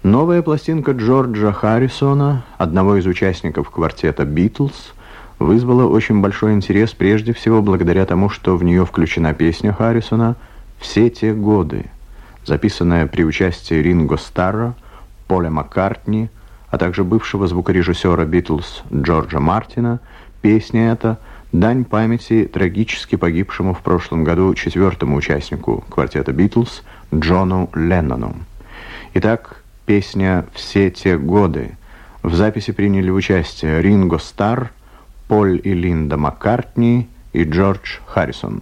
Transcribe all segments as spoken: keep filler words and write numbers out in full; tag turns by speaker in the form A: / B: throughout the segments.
A: Новая пластинка Джорджа Харрисона, одного из участников квартета «Битлз», вызвала очень большой интерес прежде всего благодаря тому, что в нее включена песня Харрисона «Все те годы», записанная при участии Ринго Старра, Поля Маккартни, а также бывшего звукорежиссера «Битлз» Джорджа Мартина. Песня эта — дань памяти трагически погибшему в прошлом году четвертому участнику квартета «Битлз» Джону Леннону. Итак, песня «Все те годы». В записи приняли участие Ринго Старр, Поль и Линда Маккартни и Джордж Харрисон.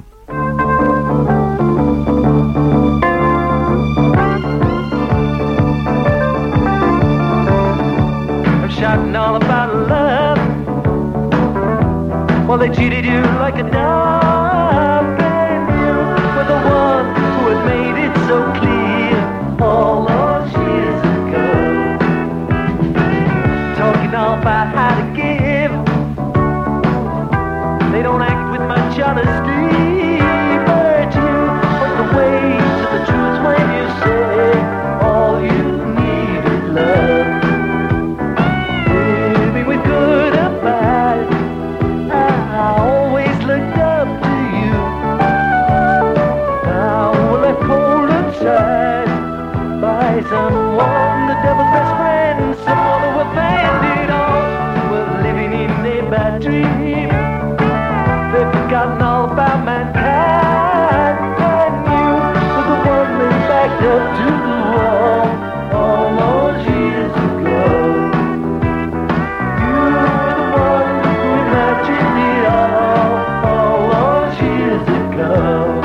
B: Shouting all about love. Well, they treated you like a dog, and you were the one who had made it so clear all those years ago. Talking all about how to give. They don't act with much honesty, but you put the way to the truth when you say all you need is love. Someone, the devil's best friend, someone who abandoned all, were living in a bad dream. They've forgotten all about mankind, and you were the one they backed up to the wall all those years ago. You were the one who imagined it all all those years ago.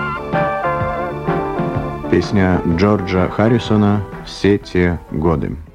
A: Песня Джорджа Харрисона «Все те годы».